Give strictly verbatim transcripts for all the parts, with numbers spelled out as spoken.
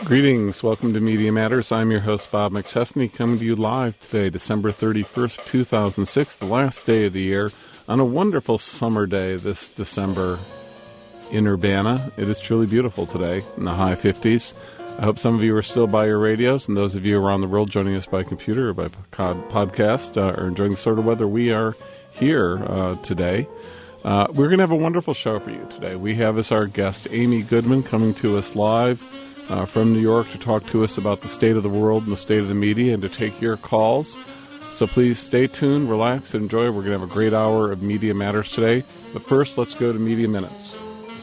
Greetings. Welcome to Media Matters. I'm your host, Bob McChesney, coming to you live today, December thirty-first, two thousand six, the last day of the year, on a wonderful summer day this December in Urbana. It is truly beautiful today in the high fifties. I hope some of you are still by your radios, and those of you around the world joining us by computer or by podcast uh, are enjoying the sort of weather we are here uh, today. Uh, we're going to have a wonderful show for you today. We have as our guest Amy Goodman coming to us live Uh, from New York to talk to us about the state of the world and the state of the media and to take your calls. So please stay tuned, relax, and enjoy. We're going to have a great hour of Media Matters today. But first, let's go to Media Minutes.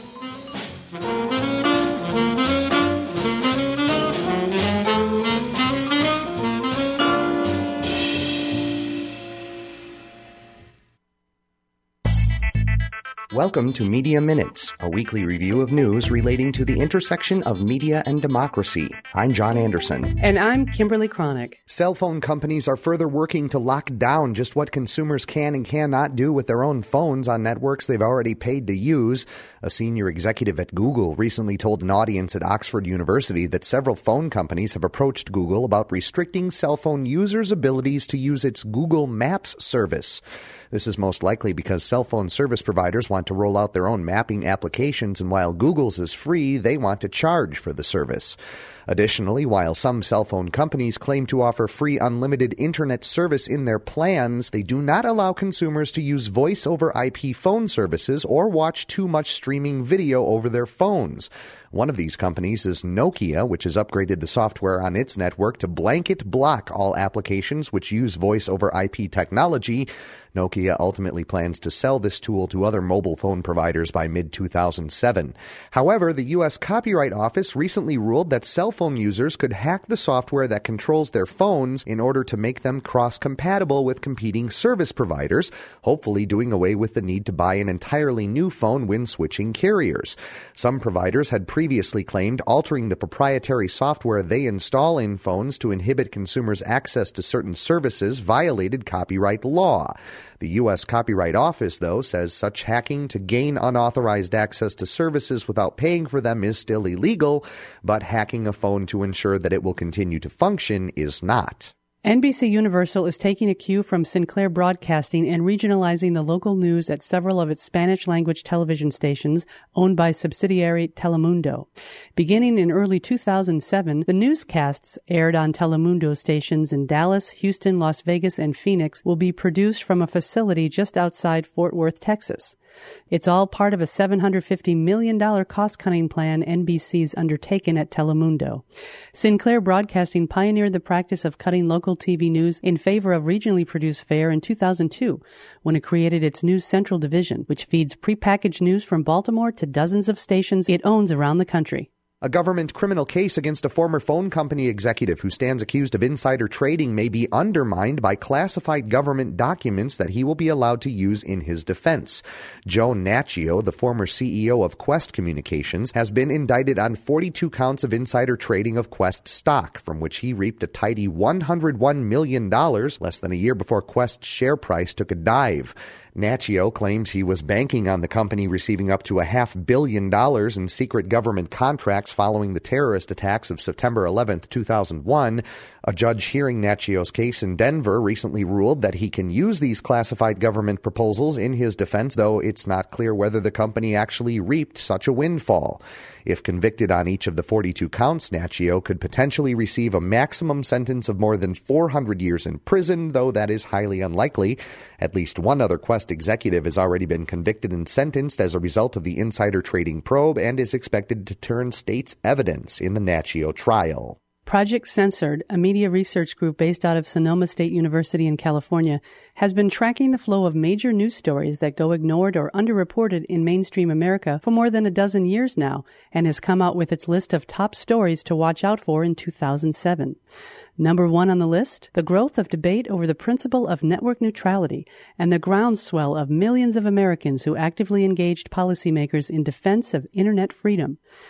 Welcome to Media Minutes, a weekly review of news relating to the intersection of media and democracy. I'm John Anderson. And I'm Kimberly Cronick. Cell phone companies are further working to lock down just what consumers can and cannot do with their own phones on networks they've already paid to use. A senior executive at Google recently told an audience at Oxford University that several phone companies have approached Google about restricting cell phone users' abilities to use its Google Maps service. This is most likely because cell phone service providers want to roll out their own mapping applications, and while Google's is free, they want to charge for the service. Additionally, while some cell phone companies claim to offer free unlimited internet service in their plans, they do not allow consumers to use voice over I P phone services or watch too much streaming video over their phones. One of these companies is Nokia, which has upgraded the software on its network to blanket block all applications which use voice over I P technology. Nokia ultimately plans to sell this tool to other mobile phone providers by mid two thousand seven. However, the U S Copyright Office recently ruled that cell phone users could hack the software that controls their phones in order to make them cross-compatible with competing service providers, hopefully doing away with the need to buy an entirely new phone when switching carriers. Some providers had previously claimed altering the proprietary software they install in phones to inhibit consumers' access to certain services violated copyright law. The U S Copyright Office, though, says such hacking to gain unauthorized access to services without paying for them is still illegal, but hacking a phone to ensure that it will continue to function is not. N B C Universal is taking a cue from Sinclair Broadcasting and regionalizing the local news at several of its Spanish-language television stations owned by subsidiary Telemundo. Beginning in early two thousand seven, the newscasts aired on Telemundo stations in Dallas, Houston, Las Vegas, and Phoenix will be produced from a facility just outside Fort Worth, Texas. It's all part of a seven hundred fifty million dollars cost-cutting plan N B C's undertaken at Telemundo. Sinclair Broadcasting pioneered the practice of cutting local T V news in favor of regionally produced fare in two thousand two, when it created its News Central division, which feeds prepackaged news from Baltimore to dozens of stations it owns around the country. A government criminal case against a former phone company executive who stands accused of insider trading may be undermined by classified government documents that he will be allowed to use in his defense. Joe Naccio, the former C E O of Quest Communications, has been indicted on forty-two counts of insider trading of Quest stock, from which he reaped a tidy one hundred one million dollars less than a year before Quest's share price took a dive. Naccio claims he was banking on the company receiving up to a half billion dollars in secret government contracts following the terrorist attacks of September eleventh, two thousand one. A judge hearing Naccio's case in Denver recently ruled that he can use these classified government proposals in his defense, though it's not clear whether the company actually reaped such a windfall. If convicted on each of the forty-two counts, Naccio could potentially receive a maximum sentence of more than four hundred years in prison, though that is highly unlikely. At least one other Quest executive has already been convicted and sentenced as a result of the insider trading probe and is expected to turn state's evidence in the Naccio trial. Project Censored, a media research group based out of Sonoma State University in California, has been tracking the flow of major news stories that go ignored or underreported in mainstream America for more than a dozen years now, and has come out with its list of top stories to watch out for in two thousand seven. Number one on the list, the growth of debate over the principle of network neutrality and the groundswell of millions of Americans who actively engaged policymakers in defense of Internet freedom.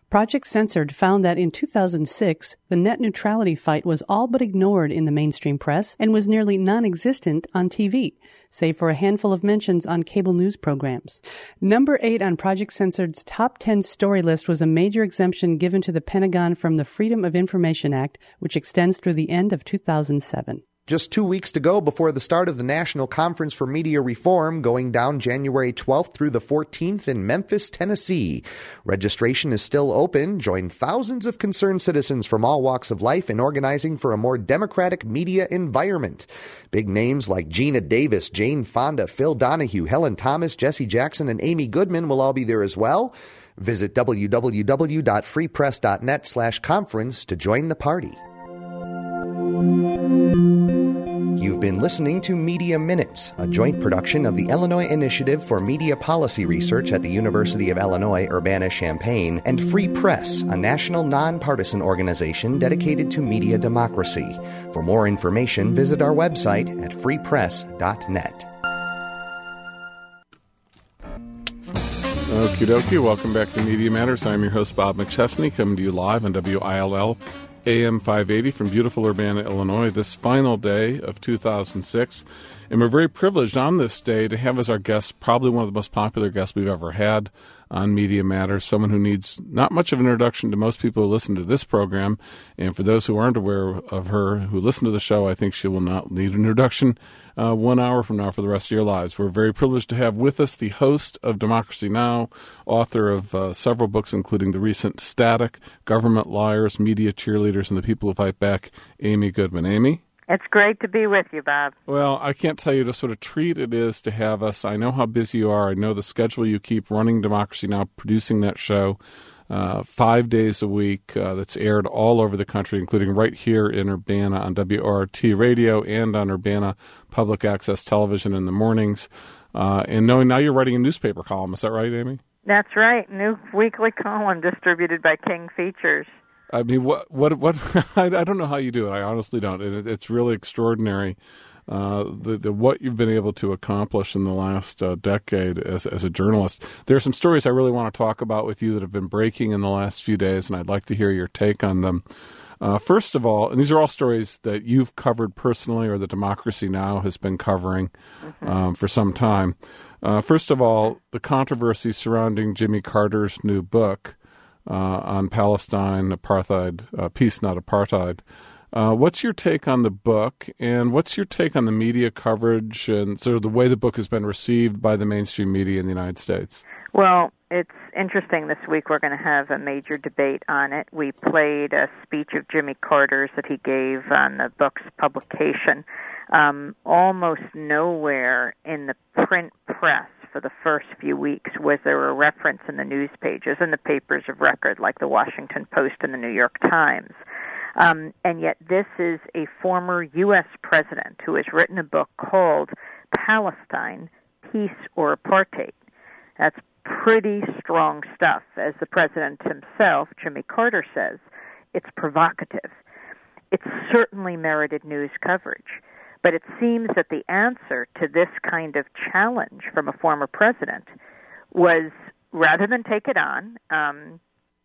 Project Censored found that in two thousand six, the net neutrality fight was all but ignored in the mainstream press and was nearly non-existent on T V, save for a handful of mentions on cable news programs. Number eight on Project Censored's top ten story list was a major exemption given to the Pentagon from the Freedom of Information Act, which extends through the end of two thousand seven. Just two weeks to go before the start of the National Conference for Media Reform, going down January twelfth through the fourteenth in Memphis, Tennessee. Registration is still open. Join thousands of concerned citizens from all walks of life in organizing for a more democratic media environment. Big names like Gina Davis, Jane Fonda, Phil Donahue, Helen Thomas, Jesse Jackson, and Amy Goodman will all be there as well. Visit w w w dot free press dot net slash conference to join the party. You've been listening to Media Minutes, a joint production of the Illinois Initiative for Media Policy Research at the University of Illinois Urbana-Champaign and Free Press, a national nonpartisan organization dedicated to media democracy. For more information, visit our website at free press dot net. Okie dokie, welcome back to Media Matters. I'm your host, Bob McChesney, coming to you live on W I L L A M five eighty from beautiful Urbana, Illinois, this final day of two thousand six. And we're very privileged on this day to have as our guest probably one of the most popular guests we've ever had on Media Matters, someone who needs not much of an introduction to most people who listen to this program. And for those who aren't aware of her, who listen to the show, I think she will not need an introduction uh, one hour from now for the rest of your lives. We're very privileged to have with us the host of Democracy Now!, author of uh, several books, including the recent Static, Government Liars, Media Cheerleaders, and the People Who Fight Back, Amy Goodman. Amy? It's great to be with you, Bob. Well, I can't tell you just what a treat it is to have us. I know how busy you are. I know the schedule you keep running Democracy Now!, producing that show uh, five days a week uh, that's aired all over the country, including right here in Urbana on W O R T Radio and on Urbana Public Access Television in the mornings. Uh, and knowing now you're writing a newspaper column. Is that right, Amy? That's right. New weekly column distributed by King Features. I mean, what, what, what, I don't know how you do it. I honestly don't. It, it's really extraordinary, uh, the, the, what you've been able to accomplish in the last uh, decade as, as a journalist. There are some stories I really want to talk about with you that have been breaking in the last few days, and I'd like to hear your take on them. Uh, first of all, and these are all stories that you've covered personally or that Democracy Now! Has been covering mm-hmm. um, for some time. Uh, first of all, the controversy surrounding Jimmy Carter's new book, Uh, on Palestine, apartheid, uh, peace, not apartheid. Uh, what's your take on the book, and what's your take on the media coverage and sort of the way the book has been received by the mainstream media in the United States? Well, it's interesting. This week we're going to have a major debate on it. We played a speech of Jimmy Carter's that he gave on the book's publication. Um, almost nowhere in the print press for the first few weeks was there a reference in the news pages and the papers of record like the Washington Post and the New York Times. Um, and yet this is a former U S president who has written a book called Palestine, Peace or Apartheid. That's pretty strong stuff. As the president himself, Jimmy Carter, says, it's provocative. It certainly merited news coverage. But it seems that the answer to this kind of challenge from a former president was, rather than take it on, um,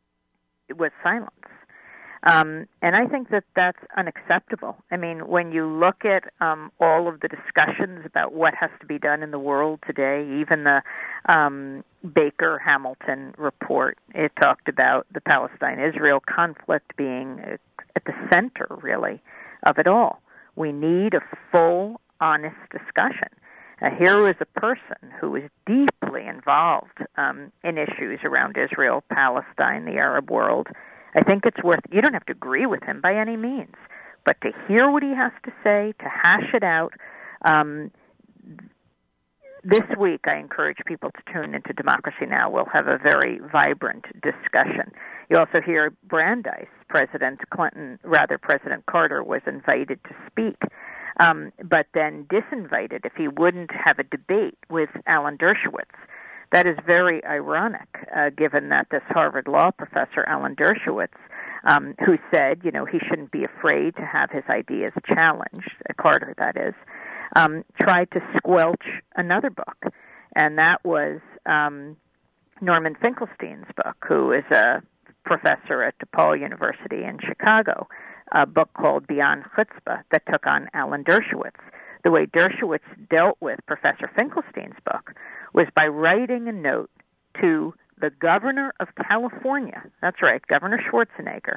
it was silence. Um, and I think that that's unacceptable. I mean, when you look at um, all of the discussions about what has to be done in the world today, even the um, Baker-Hamilton report, it talked about the Palestine-Israel conflict being at the center, really, of it all. We need a full, honest discussion. Uh, here was a person who was deeply involved um, in issues around Israel, Palestine, the Arab world. I think it's worth, you don't have to agree with him by any means, but to hear what he has to say, to hash it out. Um, this week, I encourage people to tune into Democracy Now! We'll have a very vibrant discussion. You also hear Brandeis, President Clinton, rather President Carter, was invited to speak, um, but then disinvited if he wouldn't have a debate with Alan Dershowitz. That is very ironic, uh, given that this Harvard law professor, Alan Dershowitz, um, who said, you know, he shouldn't be afraid to have his ideas challenged, uh, Carter, that is, um, tried to squelch another book, and that was um, Norman Finkelstein's book, who is a professor at DePaul University in Chicago, a book called Beyond Chutzpah that took on Alan Dershowitz. The way Dershowitz dealt with Professor Finkelstein's book was by writing a note to the governor of California, that's right, Governor Schwarzenegger,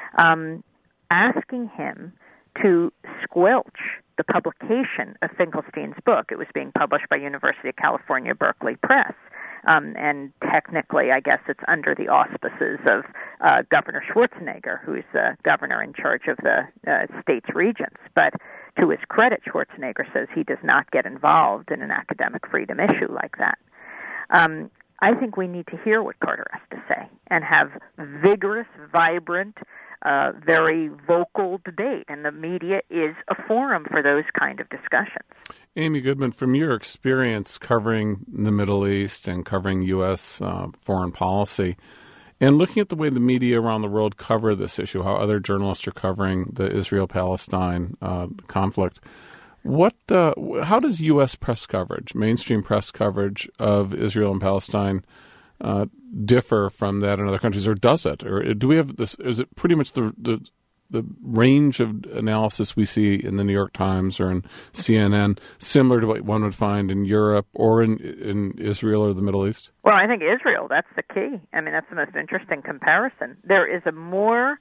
um, asking him to squelch the publication of Finkelstein's book. It was being published by University of California, Berkeley Press. Um, and technically, I guess it's under the auspices of uh, Governor Schwarzenegger, who's the governor in charge of the uh, state's regents. But to his credit, Schwarzenegger says he does not get involved in an academic freedom issue like that. Um, I think we need to hear what Carter has to say and have vigorous, vibrant, uh, very vocal debate. And the media is a forum for those kind of discussions. Amy Goodman, from your experience covering the Middle East and covering U S uh, foreign policy, and looking at the way the media around the world cover this issue, how other journalists are covering the Israel-Palestine uh, conflict, what, uh, how does U S press coverage, mainstream press coverage of Israel and Palestine, uh, differ from that in other countries, or does it? Or do we have this? Is it pretty much the the the range of analysis we see in the New York Times or in C N N, similar to what one would find in Europe or in in Israel or the Middle East? Well, I think Israel, that's the key. I mean, that's the most interesting comparison. There is a more,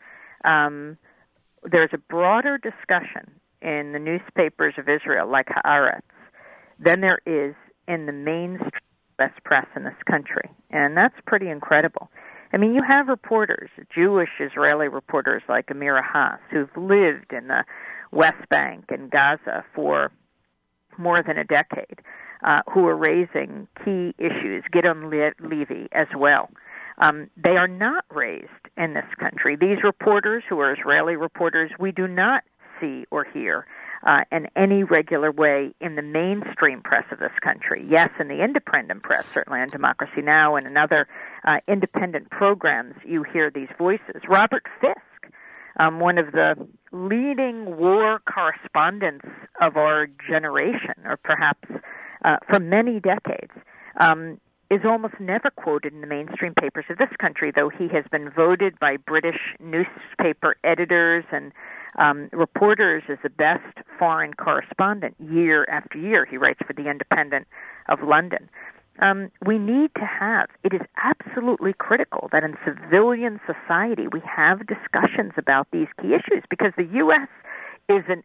um, there's a broader discussion in the newspapers of Israel, like Haaretz, than there is in the mainstream U S press in this country. And that's pretty incredible. I mean, you have reporters, Jewish Israeli reporters like Amira Haas, who've lived in the West Bank and Gaza for more than a decade, uh, who are raising key issues, Gideon Levy as well. Um, they are not raised in this country. These reporters, who are Israeli reporters, we do not see or hear uh, in any regular way in the mainstream press of this country. Yes, in the independent press, certainly on Democracy Now! And in other uh, independent programs, you hear these voices. Robert Fisk, um, one of the leading war correspondents of our generation, or perhaps uh, for many decades, um, is almost never quoted in the mainstream papers of this country, though he has been voted by British newspaper editors and um, reporters as the best foreign correspondent year after year. He writes for The Independent of London. Um, we need to have, it is absolutely critical that in civilian society we have discussions about these key issues, because the U S is an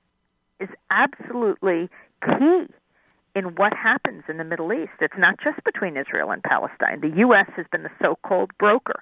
is absolutely key in what happens in the Middle East. It's not just between Israel and Palestine. The U S has been the so-called broker,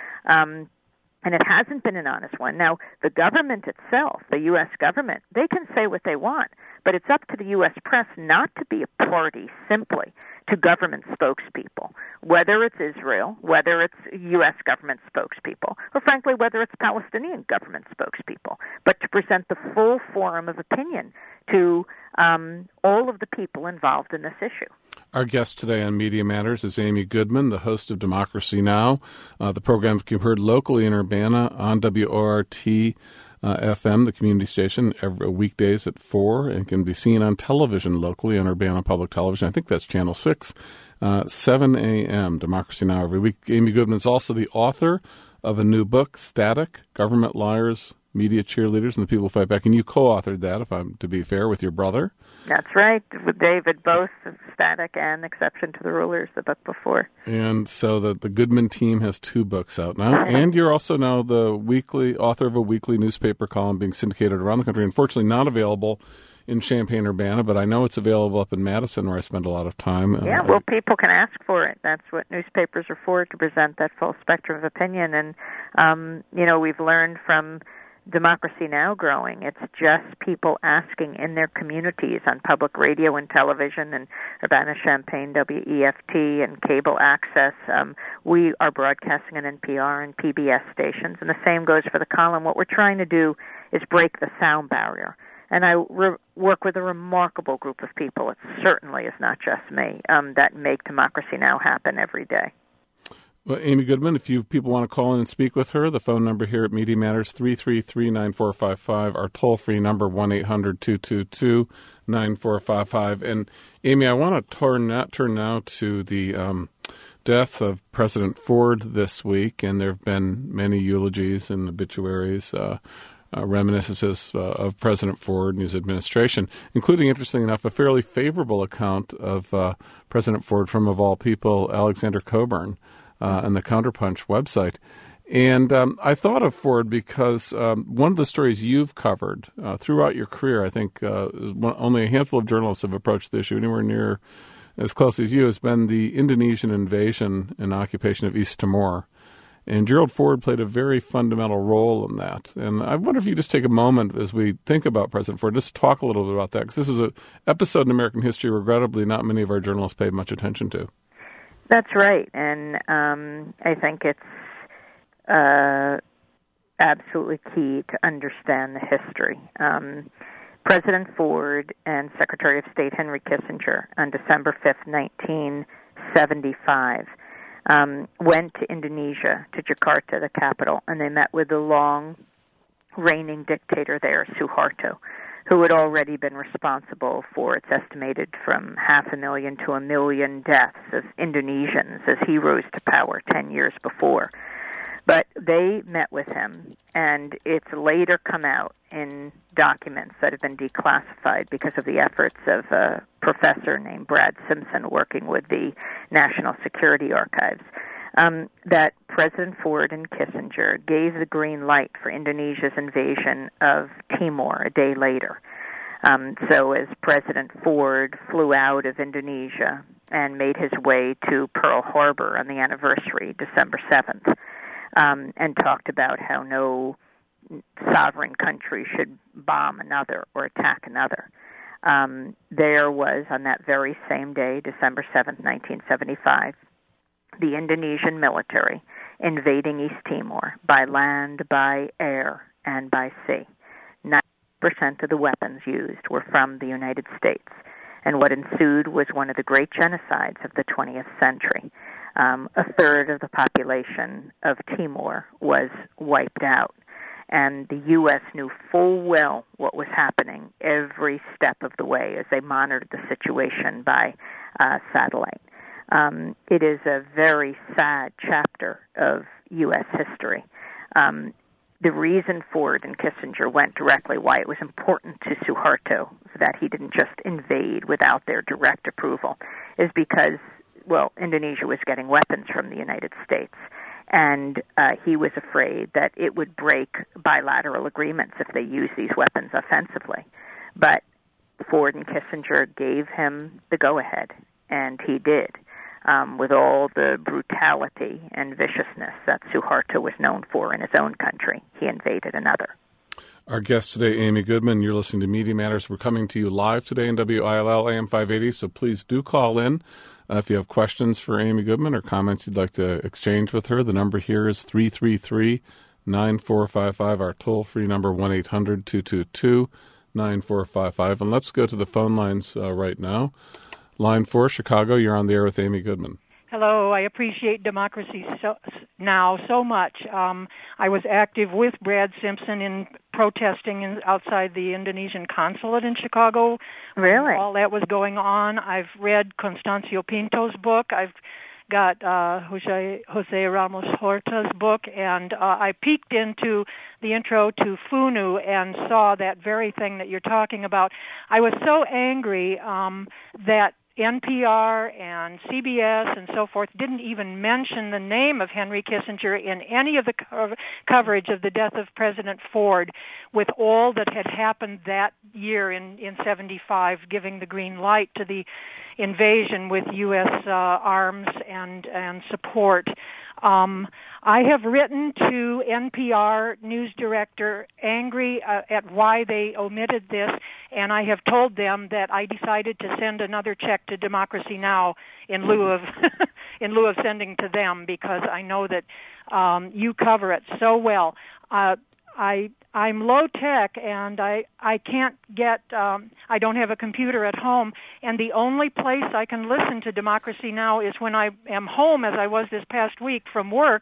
um, and it hasn't been an honest one. Now, the government itself, the U S government, they can say what they want, but it's up to the U S press not to be a party simply to government spokespeople, whether it's Israel, whether it's U S government spokespeople, or frankly, whether it's Palestinian government spokespeople, but to present the full forum of opinion to um, all of the people involved in this issue. Our guest today on Media Matters is Amy Goodman, the host of Democracy Now! Uh, the program can be heard locally in Urbana on W O R T uh, F M, the community station, every weekdays at four, and can be seen on television locally on Urbana Public Television. I think that's Channel six, uh, seven a.m., Democracy Now! Every week. Amy Goodman is also the author of a new book, Static, Government Liars, Media Cheerleaders, and the People Who Fight Back. And you co-authored that, if I'm to be fair, with your brother. That's right, with David, both Static and Exception to the Rulers, the book before. And so the, the Goodman team has two books out now. And you're also now the weekly author of a weekly newspaper column being syndicated around the country. Unfortunately, not available in Champaign-Urbana, but I know it's available up in Madison, where I spend a lot of time. Yeah, well, people can ask for it. That's what newspapers are for, to present that full spectrum of opinion. And, um, you know, we've learned from Democracy Now! Growing. It's just people asking in their communities on public radio and television and Urbana-Champaign, W E F T, and cable access. Um, we are broadcasting on N P R and P B S stations, and the same goes for the column. What we're trying to do is break the sound barrier. And I re- work with a remarkable group of people. It certainly is not just me, um, that make Democracy Now! Happen every day. Well, Amy Goodman, if you people want to call in and speak with her, the phone number here at Media Matters, three three three, nine four five five, our toll-free number, one eight hundred, two two two, nine four five five. And, Amy, I want to turn now, turn now to the um, death of President Ford this week, and there have been many eulogies and obituaries, uh, uh, reminiscences uh, of President Ford and his administration, including, interesting enough, a fairly favorable account of uh, President Ford from, of all people, Alexander Coburn uh, and the Counterpunch website. And um, I thought of Ford because um, one of the stories you've covered uh, throughout your career, I think uh, one, only a handful of journalists have approached the issue anywhere near as close as you, has been the Indonesian invasion and occupation of East Timor. And Gerald Ford played a very fundamental role in that. And I wonder if you just take a moment as we think about President Ford, just talk a little bit about that, because this is an episode in American history regrettably not many of our journalists paid much attention to. That's right. And um, I think it's Uh, absolutely key to understand the history. Um, President Ford and Secretary of State Henry Kissinger on December fifth, nineteen seventy-five, um, went to Indonesia, to Jakarta, the capital, and they met with the long-reigning dictator there, Suharto, who had already been responsible for, it's estimated, from half a million to a million deaths of Indonesians as he rose to power ten years before. But they met with him, and it's later come out in documents that have been declassified because of the efforts of a professor named Brad Simpson working with the National Security Archives, um, that President Ford and Kissinger gave the green light for Indonesia's invasion of Timor a day later. Um, so as President Ford flew out of Indonesia and made his way to Pearl Harbor on the anniversary, December seventh, Um, and talked about how no sovereign country should bomb another or attack another. Um, there was, on that very same day, December seventh, nineteen seventy-five, the Indonesian military invading East Timor by land, by air, and by sea. ninety percent of the weapons used were from the United States. And what ensued was one of the great genocides of the twentieth century. Um, a third of the population of Timor was wiped out. And the U S knew full well what was happening every step of the way as they monitored the situation by uh, satellite. Um, it is a very sad chapter of U S history. Um, the reason Ford and Kissinger went directly, why it was important to Suharto that he didn't just invade without their direct approval, is because well, Indonesia was getting weapons from the United States, and uh, he was afraid that it would break bilateral agreements if they used these weapons offensively. But Ford and Kissinger gave him the go-ahead, and he did, um, with all the brutality and viciousness that Suharto was known for in his own country. He invaded another. Our guest today, Amy Goodman. You're listening to Media Matters. We're coming to you live today in W I L L A M five eighty, so please do call in. Uh, if you have questions for Amy Goodman or comments you'd like to exchange with her, the number here is three three three, nine four five five, our toll-free number, one eight hundred, two two two, nine four five five. And let's go to the phone lines uh, right now. Line four, Chicago, you're on the air with Amy Goodman. Hello, I appreciate Democracy so, Now so much. Um, I was active with Brad Simpson in protesting in, outside the Indonesian consulate in Chicago. Really? All that was going on. I've read Constancio Pinto's book. I've got uh, Jose, Jose Ramos Horta's book, and uh, I peeked into the intro to FUNU and saw that very thing that you're talking about. I was so angry um, that N P R and C B S and so forth didn't even mention the name of Henry Kissinger in any of the co- coverage of the death of President Ford, with all that had happened that year in, in seventy-five, giving the green light to the invasion with U S uh, arms and, and support. Um, I have written to N P R news director angry uh, at why they omitted this, and I have told them that I decided to send another check to Democracy Now! in lieu of in lieu of sending to them, because I know that um, you cover it so well. Uh, I I'm low tech, and I I can't get um, I don't have a computer at home, and the only place I can listen to Democracy Now! Is when I am home, as I was this past week from work.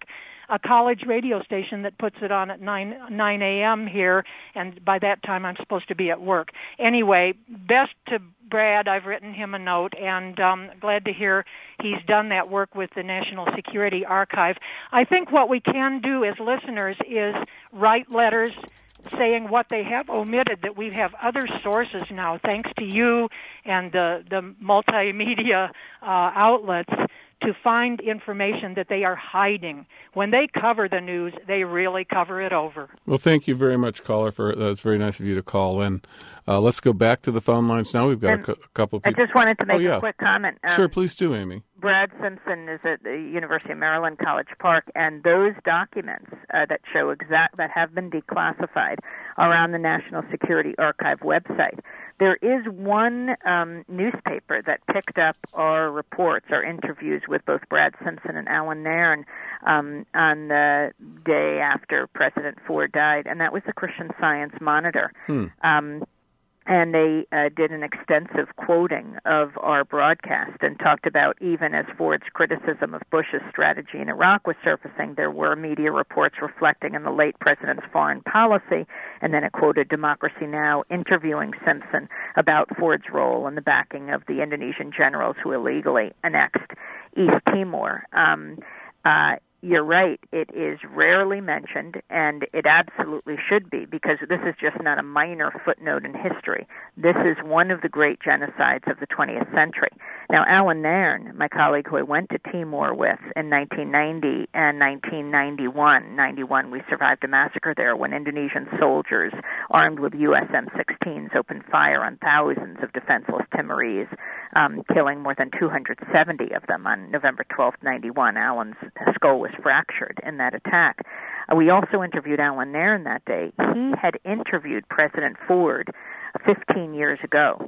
a college radio station that puts it on at nine nine a.m. here, and by that time I'm supposed to be at work. Anyway, best to Brad. I've written him a note, and um, glad to hear he's done that work with the National Security Archive. I think what we can do as listeners is write letters saying what they have omitted, that we have other sources now, thanks to you and the, the multimedia uh, outlets, to find information that they are hiding. When they cover the news, they really cover it over. Well, thank you very much, caller. For that's very nice of you to call in. Uh, let's go back to the phone lines now. We've got a, cu- a couple of people. I just wanted to make oh, yeah. a quick comment. Um, sure, please do, Amy. Brad Simpson is at the University of Maryland, College Park, and those documents uh, that show exact that have been declassified are on the National Security Archive website. There is one um, newspaper that picked up our reports, our interviews with both Brad Simpson and Alan Nairn um, on the day after President Ford died, and that was the Christian Science Monitor. Hmm. Um, And they uh, did an extensive quoting of our broadcast and talked about, even as Ford's criticism of Bush's strategy in Iraq was surfacing, there were media reports reflecting on the late president's foreign policy. And then it quoted Democracy Now! Interviewing Simpson about Ford's role in the backing of the Indonesian generals who illegally annexed East Timor. Um, uh, You're right. It is rarely mentioned, and it absolutely should be, because this is just not a minor footnote in history. This is one of the great genocides of the twentieth century. Now, Alan Nairn, my colleague who I went to Timor with in nineteen ninety and nineteen ninety-one, ninety-one we survived a massacre there when Indonesian soldiers armed with U S M sixteens opened fire on thousands of defenseless Timorese, um, killing more than two hundred seventy of them on November twelfth, ninety-one. Alan's skull was fractured in that attack. Uh, we also interviewed Alan Nairn that day. He had interviewed President Ford fifteen years ago.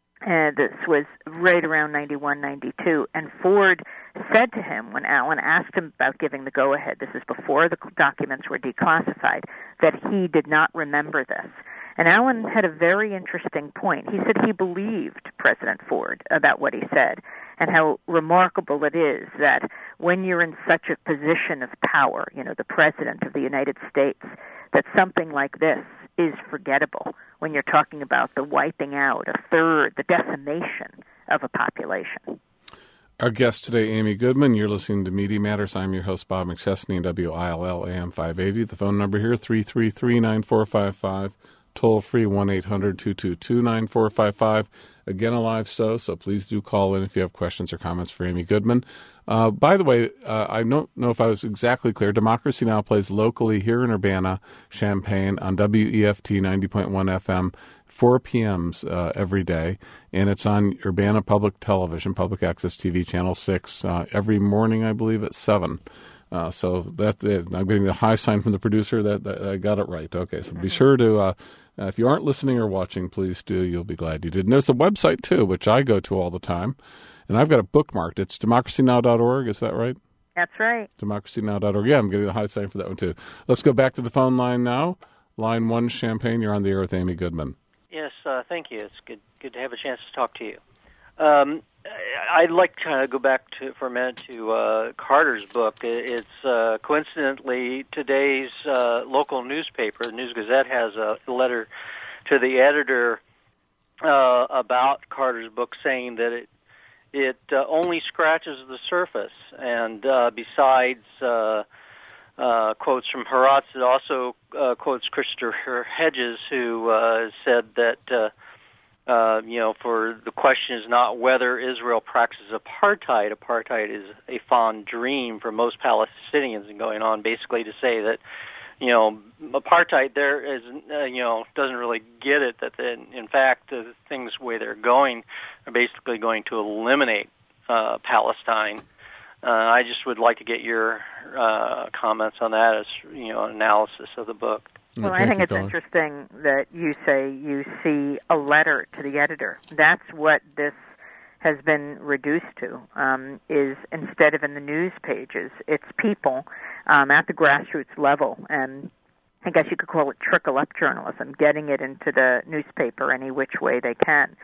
And this was right around ninety-one, ninety-two. And Ford said to him, when Alan asked him about giving the go-ahead, this is before the documents were declassified, that he did not remember this. And Alan had a very interesting point. He said he believed President Ford about what he said, and how remarkable it is that when you're in such a position of power, you know, the President of the United States, that something like this is forgettable when you're talking about the wiping out, a third, the decimation of a population. Our guest today, Amy Goodman. You're listening to Media Matters. I'm your host, Bob McChesney, W I L L A M five eighty. The phone number here, three three three, nine four five five. Toll free, one eight hundred, two two two, nine four five five. Again, a live show, so please do call in if you have questions or comments for Amy Goodman. Uh, by the way, uh, I don't know if I was exactly clear. Democracy Now! Plays locally here in Urbana-Champaign on W E F T ninety point one F M, four p.m. Uh, every day. And it's on Urbana Public Television, Public Access T V, Channel six, uh, every morning, I believe, at seven. Uh, so that uh, I'm getting the high sign from the producer that, that I got it right. Okay, so be sure to, uh, uh, if you aren't listening or watching, please do. You'll be glad you did. And there's a website, too, which I go to all the time. And I've got it bookmarked. It's democracy now dot org. Is that right? That's right. democracy now dot org. Yeah, I'm getting the high sign for that one, too. Let's go back to the phone line now. Line one, Champaign. You're on the air with Amy Goodman. Yes, uh, thank you. It's good good to have a chance to talk to you. Um, I'd like to kind of go back to, for a minute to uh, Carter's book. It's uh, coincidentally today's uh, local newspaper, the News Gazette, has a letter to the editor uh, about Carter's book saying that it it uh, only scratches the surface, and uh, besides uh, uh, quotes from Heratz, it also uh, quotes Christopher Hedges, who uh, said that uh, Uh, you know, for the question is not whether Israel practices apartheid. Apartheid is a fond dream for most Palestinians, and going on basically to say that, you know, apartheid there is, uh, you know, doesn't really get it, that in, in fact the things the way they're going are basically going to eliminate uh, Palestine. Uh, I just would like to get your uh, comments on that as, you know, analysis of the book. Well, I think it's interesting that you say you see a letter to the editor. That's what this has been reduced to, um, is instead of in the news pages, it's people um, at the grassroots level, and I guess you could call it trickle-up journalism, getting it into the newspaper any which way they can.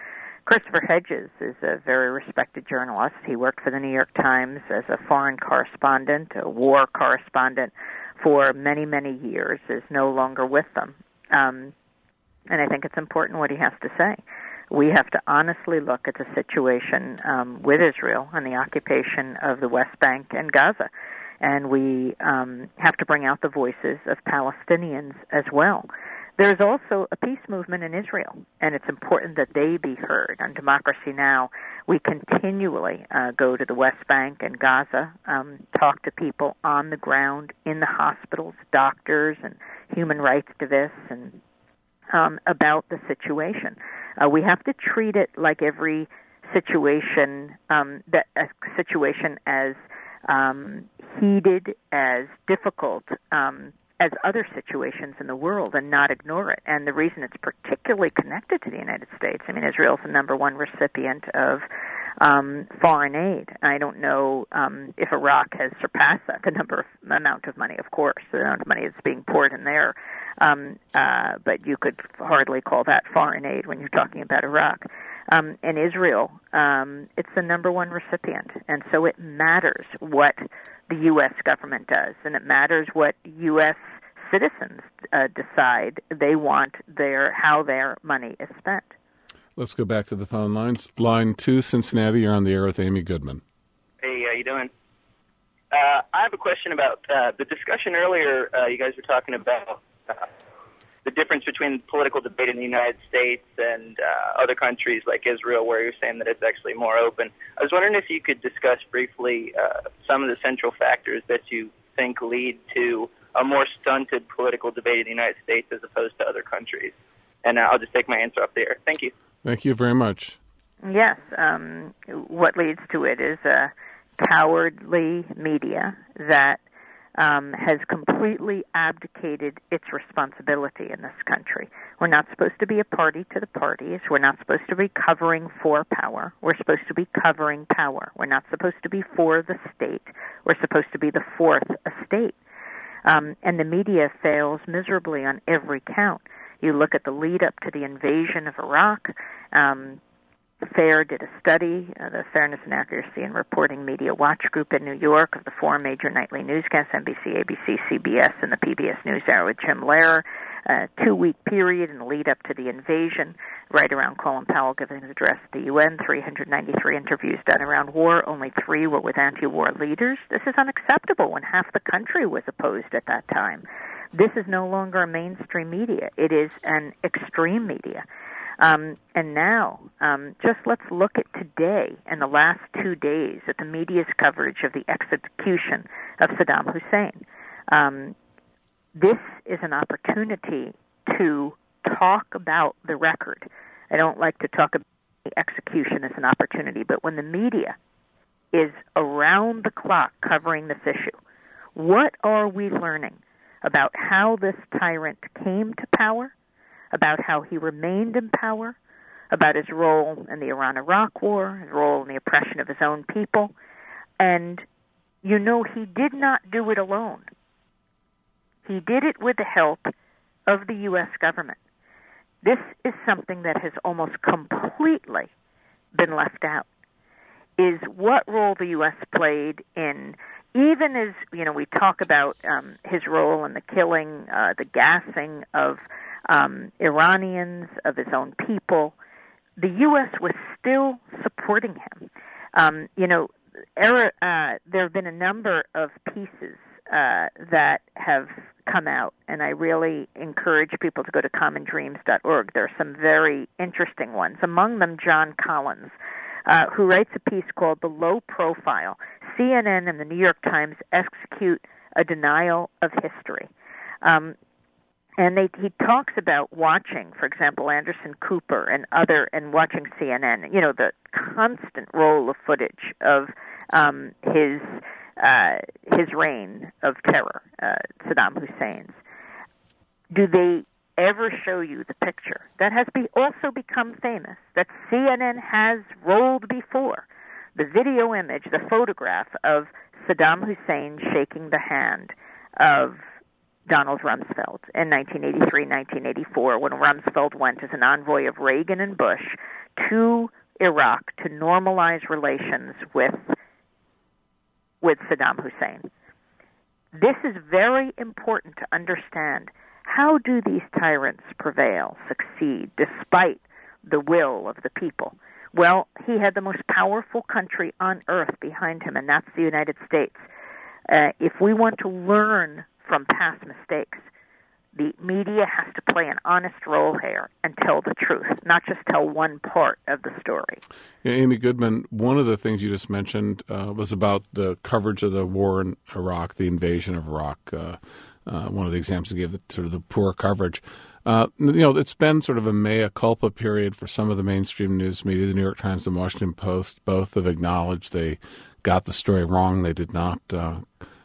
Christopher Hedges is a very respected journalist. He worked for the New York Times as a foreign correspondent, a war correspondent for many, many years, is no longer with them. Um, and I think it's important what he has to say. We have to honestly look at the situation um, with Israel and the occupation of the West Bank and Gaza. And we um, have to bring out the voices of Palestinians as well. There's also a peace movement in Israel, and it's important that they be heard. On Democracy Now!, we continually uh, go to the West Bank and Gaza, um, talk to people on the ground, in the hospitals, doctors and human rights activists, and um, about the situation. Uh, we have to treat it like every situation, um, that a situation as um, heated, as difficult, um, as other situations in the world, and not ignore it. And the reason it's particularly connected to the United States, I mean, Israel's the number one recipient of um, foreign aid. I don't know um, if Iraq has surpassed that, the number of amount of money, of course, the amount of money that's being poured in there. Um, uh, but you could hardly call that foreign aid when you're talking about Iraq. Um, in Israel, um, it's the number one recipient, and so it matters what the U S government does, and it matters what U S citizens uh, decide they want their how their money is spent. Let's go back to the phone lines. Line two, Cincinnati. You're on the air with Amy Goodman. Hey, how you doing? Uh, I have a question about uh, the discussion earlier. Uh, you guys were talking about uh, the difference between political debate in the United States and uh, other countries like Israel, where you're saying that it's actually more open. I was wondering if you could discuss briefly uh, some of the central factors that you think lead to a more stunted political debate in the United States as opposed to other countries. And uh, I'll just take my answer up there. Thank you. Thank you very much. Yes. Um, what leads to it is a cowardly media that Um, has completely abdicated its responsibility in this country. We're not supposed to be a party to the parties. We're not supposed to be covering for power. We're supposed to be covering power. We're not supposed to be for the state. We're supposed to be the fourth estate. Um, and the media fails miserably on every count. You look at the lead up to the invasion of Iraq. Um, FAIR did a study, uh, the Fairness and Accuracy in Reporting Media Watch Group in New York, of the four major nightly newscasts, N B C, A B C, C B S, and the P B S NewsHour with Jim Lehrer, a two-week period in the lead-up to the invasion, right around Colin Powell giving his address at the U N, three hundred ninety-three interviews done around war, only three were with anti-war leaders. This is unacceptable when half the country was opposed at that time. This is no longer a mainstream media. It is an extreme media. Um, and now, um, just let's look at today and the last two days at the media's coverage of the execution of Saddam Hussein. Um, this is an opportunity to talk about the record. I don't like to talk about the execution as an opportunity, but when the media is around the clock covering this issue, what are we learning about how this tyrant came to power, about how he remained in power, about his role in the Iran-Iraq war, his role in the oppression of his own people. And, you know, he did not do it alone. He did it with the help of the U S government. This is something that has almost completely been left out, is what role the U S played in, even as, you know, we talk about um, his role in the killing, uh, the gassing of Um, Iranians, of his own people. The U S was still supporting him. Um, you know, era, uh, there have been a number of pieces uh, that have come out, and I really encourage people to go to common dreams dot org. There are some very interesting ones. Among them, John Collins, uh, who writes a piece called The Low Profile. C N N and the New York Times execute a denial of history. Um, And they, he talks about watching, for example, Anderson Cooper and other, and watching C N N. You know, the constant roll of footage of um, his uh, his reign of terror, uh, Saddam Hussein's. Do they ever show you the picture that has be, also become famous that C N N has rolled before? The video image, the photograph of Saddam Hussein shaking the hand of Donald Rumsfeld in nineteen eighty-three, nineteen eighty-four, when Rumsfeld went as an envoy of Reagan and Bush to Iraq to normalize relations with with Saddam Hussein. This is very important to understand. How do these tyrants prevail, succeed, despite the will of the people? Well, he had the most powerful country on earth behind him, and that's the United States. Uh, if we want to learn from past mistakes, the media has to play an honest role here and tell the truth, not just tell one part of the story. Yeah, Amy Goodman, one of the things you just mentioned uh, was about the coverage of the war in Iraq, the invasion of Iraq. Uh, uh, one of the examples you gave, sort of the poor coverage. Uh, you know, it's been sort of a mea culpa period for some of the mainstream news media. The New York Times and Washington Post both have acknowledged they got the story wrong. They did not uh,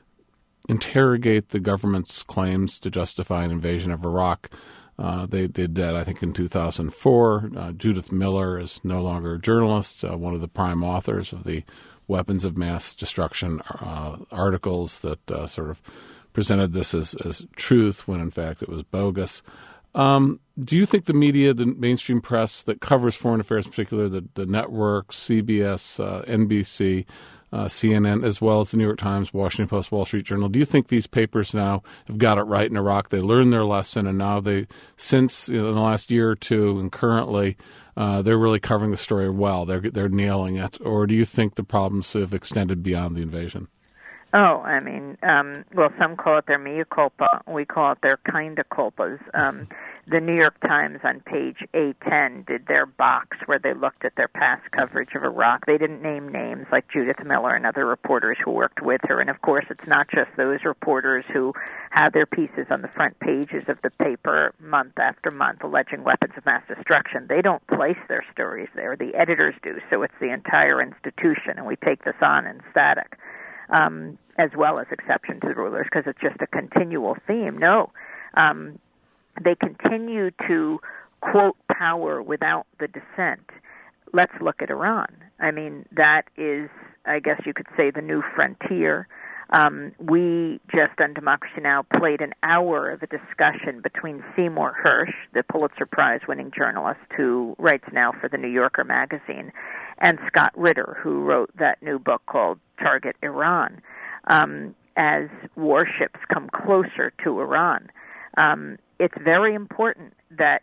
interrogate the government's claims to justify an invasion of Iraq. Uh, they did that, I think, in two thousand four. Uh, Judith Miller is no longer a journalist, uh, one of the prime authors of the Weapons of Mass Destruction uh, articles that uh, sort of presented this as, as truth when, in fact, it was bogus. Um, do you think the media, the mainstream press that covers foreign affairs in particular, the, the networks, C B S, uh, N B C, Uh, C N N, as well as the New York Times, Washington Post, Wall Street Journal. Do you think these papers now have got it right in Iraq? They learned their lesson, and now they, since you know, in the last year or two and currently, uh, they're really covering the story well. They're they're nailing it. Or do you think the problems have extended beyond the invasion? Oh, I mean, um, well, some call it their mea culpa. We call it their kind of culpas. Um, the New York Times on page A ten did their box where they looked at their past coverage of Iraq. They didn't name names like Judith Miller and other reporters who worked with her. And, of course, it's not just those reporters who have their pieces on the front pages of the paper month after month alleging weapons of mass destruction. They don't place their stories there. The editors do, so it's the entire institution, and we take this on in static. Um, as well as exception to the rulers, because it's just a continual theme. No, um, they continue to quote power without the dissent. Let's look at Iran. I mean, that is, I guess you could say, the new frontier. Um, we just on Democracy Now! Played an hour of a discussion between Seymour Hersh, the Pulitzer Prize-winning journalist who writes now for the New Yorker magazine, and Scott Ritter, who wrote that new book called Target Iran, um, as warships come closer to Iran. Um, it's very important that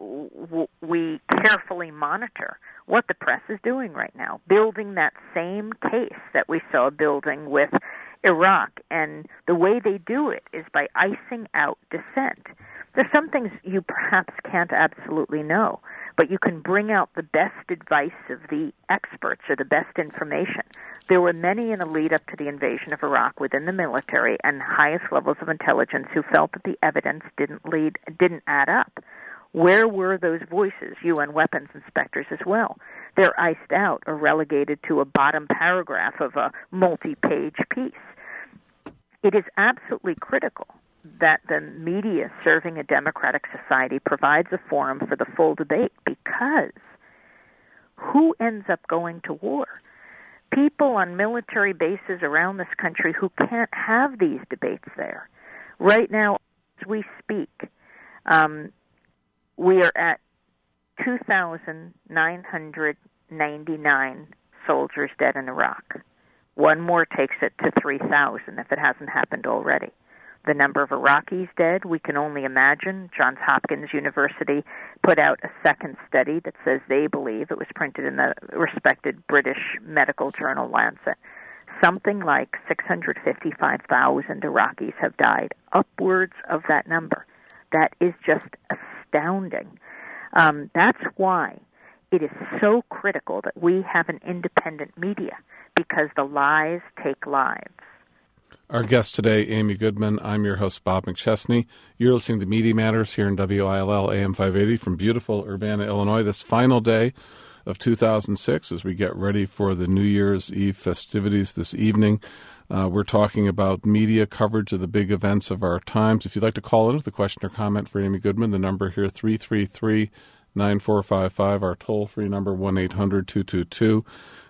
w- we carefully monitor what the press is doing right now, building that same case that we saw building with Iraq. And the way they do it is by icing out dissent. There's some things you perhaps can't absolutely know, but you can bring out the best advice of the experts or the best information. There were many in the lead up to the invasion of Iraq within the military and highest levels of intelligence who felt that the evidence didn't lead, didn't add up. Where were those voices, U N weapons inspectors as well? They're iced out or relegated to a bottom paragraph of a multi-page piece. It is absolutely critical that the media serving a democratic society provides a forum for the full debate, because who ends up going to war? People on military bases around this country who can't have these debates there. Right now, as we speak, um, we are at two thousand nine hundred ninety-nine soldiers dead in Iraq. One more takes it to three thousand if it hasn't happened already. The number of Iraqis dead, we can only imagine. Johns Hopkins University put out a second study that says they believe, it was printed in the respected British medical journal Lancet, something like six hundred fifty-five thousand Iraqis have died, upwards of that number. That is just astounding. Um, that's why it is so critical that we have an independent media, because the lies take lives. Our guest today, Amy Goodman. I'm your host, Bob McChesney. You're listening to Media Matters here in W I L L A M five eighty from beautiful Urbana, Illinois. This final day of two thousand six as we get ready for the New Year's Eve festivities this evening. Uh, we're talking about media coverage of the big events of our times. If you'd like to call in with a question or comment for Amy Goodman, the number here, three three three, nine four five five, our toll-free number, one eight hundred two two two,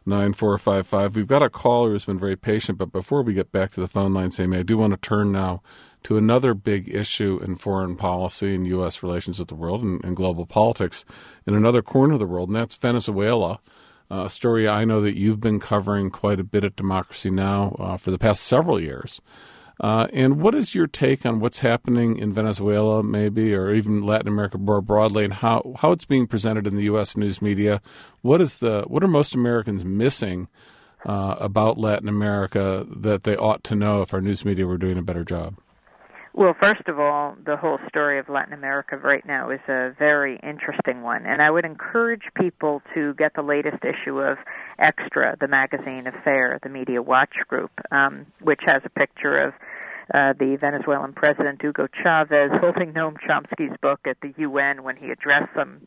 nine four five five. We've got a caller who's been very patient, but before we get back to the phone line, Sammy, I do want to turn now to another big issue in foreign policy and U S relations with the world and, and global politics in another corner of the world, and that's Venezuela, uh, a story I know that you've been covering quite a bit at Democracy Now! Uh, for the past several years. Uh, and what is your take on what's happening in Venezuela, maybe, or even Latin America more broadly, and how, how it's being presented in the U S news media? What is the what are most Americans missing uh, about Latin America that they ought to know if our news media were doing a better job? Well, first of all, the whole story of Latin America right now is a very interesting one, and I would encourage people to get the latest issue of Extra, the magazine of FAIR, the Media Watch Group, um, which has a picture of uh, the Venezuelan President Hugo Chavez holding Noam Chomsky's book at the U N when he addressed them.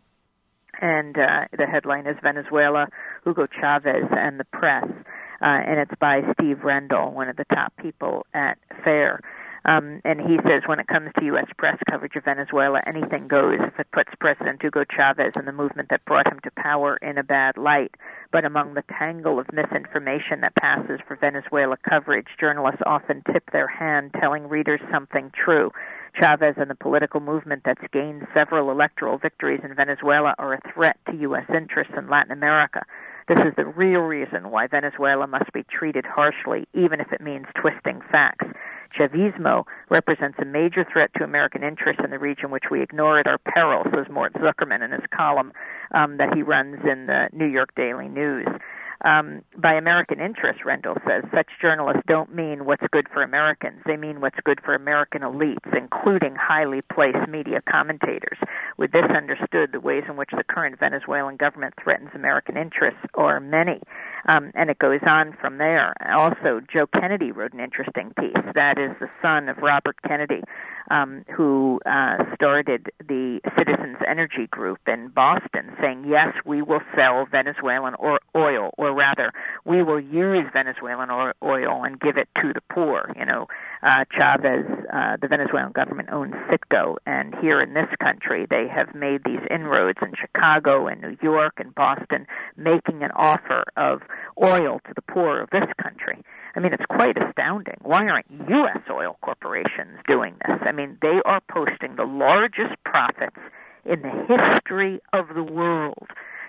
And uh, the headline is Venezuela, Hugo Chavez and the Press, uh, and it's by Steve Rendell, one of the top people at FAIR. Um, and he says when it comes to U S press coverage of Venezuela, anything goes if it puts President Hugo Chavez and the movement that brought him to power in a bad light. But among the tangle of misinformation that passes for Venezuela coverage, journalists often tip their hand telling readers something true. Chavez and the political movement that's gained several electoral victories in Venezuela are a threat to U S interests in Latin America. This is the real reason why Venezuela must be treated harshly, even if it means twisting facts. Chavismo represents a major threat to American interests in the region, which we ignore at our peril, says Mort Zuckerman in his column um, that he runs in the New York Daily News. Um, by American interests, Rendell says, such journalists don't mean what's good for Americans. They mean what's good for American elites, including highly placed media commentators. With this understood, the ways in which the current Venezuelan government threatens American interests are many. Um, and it goes on from there. Also, Joe Kennedy wrote an interesting piece. That is the son of Robert Kennedy, um, who uh, started the Citizens Energy Group in Boston, saying, yes, we will sell Venezuelan or oil, or rather, we will use Venezuelan oil and give it to the poor. You know, uh, Chavez, uh, the Venezuelan government owns Citgo, and here in this country, they have made these inroads in Chicago and New York and Boston, making an offer of oil to the poor of this country. I mean, it's quite astounding. Why aren't U S oil corporations doing this? I mean, they are posting the largest profits in the history of the world.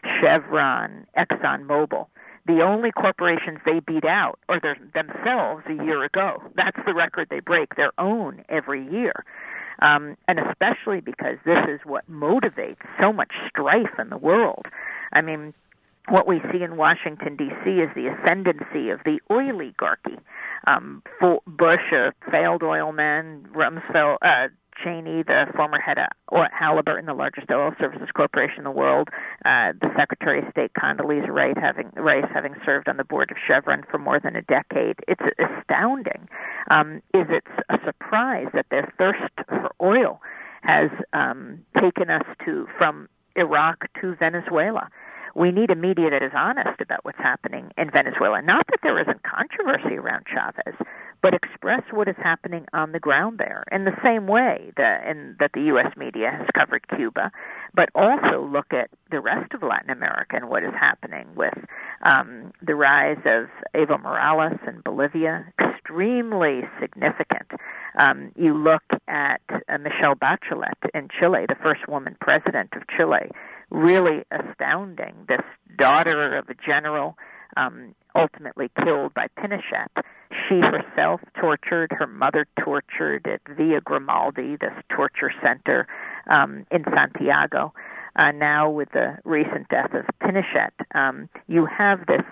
Chevron, ExxonMobil. The only corporations they beat out are their, themselves a year ago. That's the record they break, their own every year. Um, and especially because this is what motivates so much strife in the world. I mean, what we see in Washington, D C is the ascendancy of the oligarchy. Um, Bush, a failed oil man, Rumsfeld, uh, Cheney, the former head of Halliburton, the largest oil services corporation in the world, uh, the Secretary of State Condoleezza Rice having, Rice having served on the board of Chevron for more than a decade. It's astounding. Um, is it a surprise that their thirst for oil has um, taken us to from Iraq to Venezuela? We need a media that is honest about what's happening in Venezuela. Not that there isn't controversy around Chavez, but express what is happening on the ground there in the same way that, in, that the U S media has covered Cuba, but also look at the rest of Latin America and what is happening with um, the rise of Evo Morales in Bolivia, extremely significant. Um, you look at uh, Michelle Bachelet in Chile, the first woman president of Chile, really astounding. This daughter of a general, um, ultimately killed by Pinochet. She herself tortured, her mother tortured at Villa Grimaldi, this torture center um, in Santiago. Uh, now with the recent death of Pinochet, um, you have this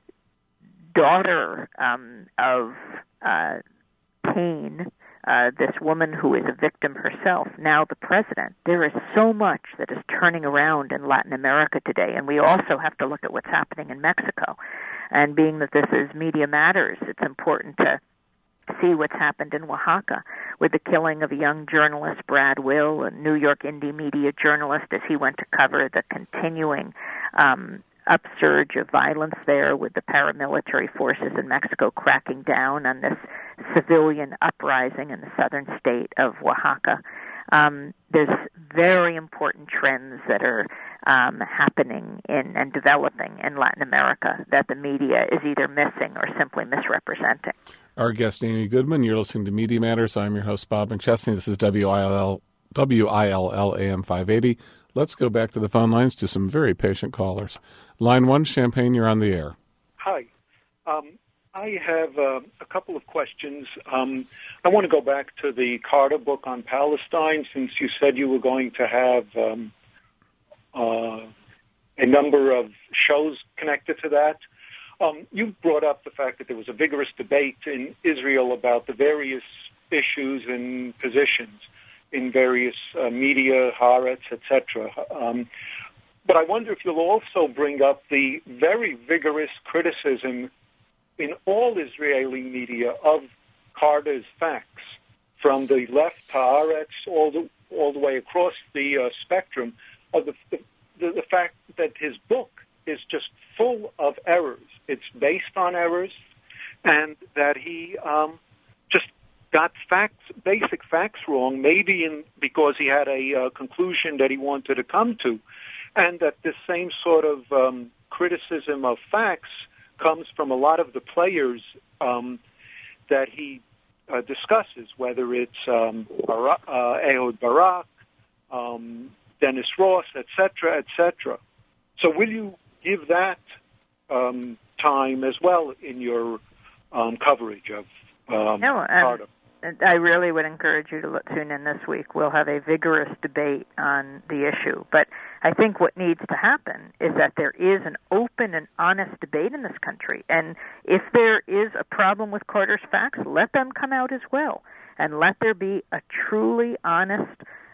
daughter um, of uh, pain, Uh, this woman who is a victim herself, now the president. There is so much that is turning around in Latin America today, and we also have to look at what's happening in Mexico. And being that this is Media Matters, it's important to see what's happened in Oaxaca with the killing of a young journalist, Brad Will, a New York indie media journalist, as he went to cover the continuing um upsurge of violence there with the paramilitary forces in Mexico cracking down on this civilian uprising in the southern state of Oaxaca. Um, there's very important trends that are um, happening in and developing in Latin America that the media is either missing or simply misrepresenting. Our guest, Amy Goodman. You're listening to Media Matters. I'm your host, Bob McChesney. This is W I L L, W I L L A M five eighty. Let's go back to the phone lines to some very patient callers. Line one, Champaign, you're on the air. Hi. Um, I have uh, a couple of questions. Um, I want to go back to the Carter book on Palestine, since you said you were going to have um, uh, a number of shows connected to that. Um, you brought up the fact that there was a vigorous debate in Israel about the various issues and positions in various uh, media, Haaretz, et cetera. Um, but I wonder if you'll also bring up the very vigorous criticism in all Israeli media of Carter's facts, from the left to Haaretz all the all the way across the uh, spectrum, of the, the the fact that his book is just full of errors. It's based on errors, and that he um, just got facts, basic facts wrong, maybe in, because he had a uh, conclusion that he wanted to come to, and that this same sort of um, criticism of facts comes from a lot of the players um, that he uh, discusses, whether it's um, Barak, uh, Ehud Barak, um, Dennis Ross, et cetera, et cetera. So will you give that um, time as well in your um, coverage of um, no, um, Carter? I really would encourage you to look, tune in this week. We'll have a vigorous debate on the issue. But I think what needs to happen is that there is an open and honest debate in this country. And if there is a problem with Carter's facts, let them come out as well. And let there be a truly honest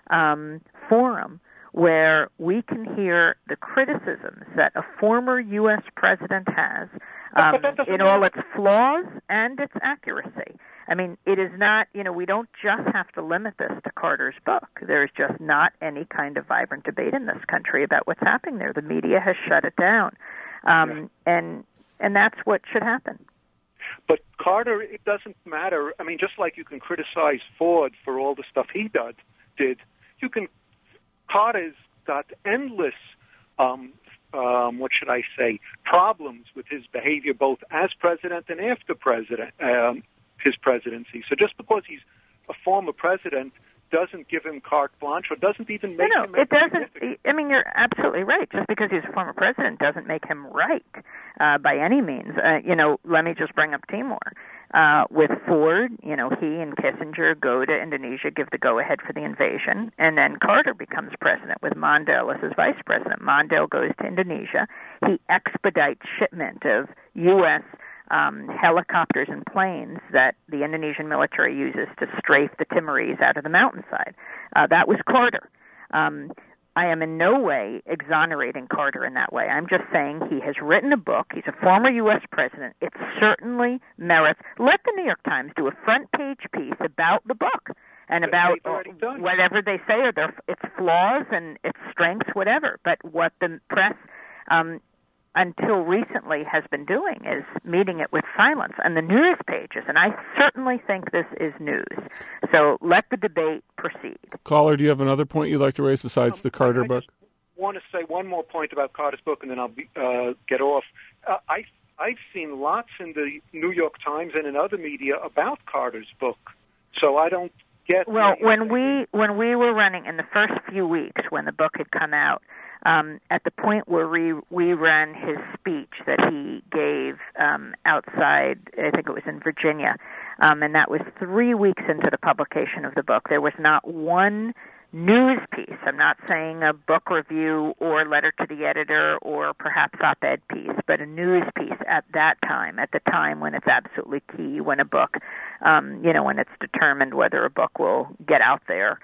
um, forum where we can hear the criticisms that a former U S president has um, in all its flaws and its accuracy. I mean, it is not, you know, we don't just have to limit this to Carter's book. There's just not any kind of vibrant debate in this country about what's happening there. The media has shut it down. Um, yeah. and and that's what should happen. But Carter, it doesn't matter. I mean, just like you can criticize Ford for all the stuff he did, did you can, Carter's got endless, um, um, what should I say, problems with his behavior both as president and after president. Um, his presidency. So just because he's a former president doesn't give him carte blanche or doesn't even make no, him... No, it doesn't. I mean, you're absolutely right. Just because he's a former president doesn't make him right uh, by any means. Uh, you know, let me just bring up Timor. Uh, with Ford, you know, he and Kissinger go to Indonesia, give the go-ahead for the invasion, and then Carter becomes president with Mondale as his vice president. Mondale goes to Indonesia. He expedites shipment of U S Um, helicopters and planes that the Indonesian military uses to strafe the Timorese out of the mountainside. Uh, that was Carter. Um, I am in no way exonerating Carter in that way. I'm just saying he has written a book. He's a former U S president. It certainly merits. Let the New York Times do a front-page piece about the book and about whatever they say are their, its flaws and its strengths, whatever. But what the press... Um, until recently has been doing is meeting it with silence on the news pages, and I certainly think this is news. So let the debate proceed. Caller, do you have another point you'd like to raise besides um, the Carter I book? I want to say one more point about Carter's book, and then I'll be, uh, get off. Uh, I, I've seen lots in the New York Times and in other media about Carter's book, so I don't get... Well, when we, when we were running in the first few weeks when the book had come out, Um, at the point where we, we ran his speech that he gave um, outside, I think it was in Virginia, um, and that was three weeks into the publication of the book. There was not one news piece. I'm not saying a book review or letter to the editor or perhaps op-ed piece, but a news piece at that time, at the time when it's absolutely key, when a book, um, you know, when it's determined whether a book will get out there.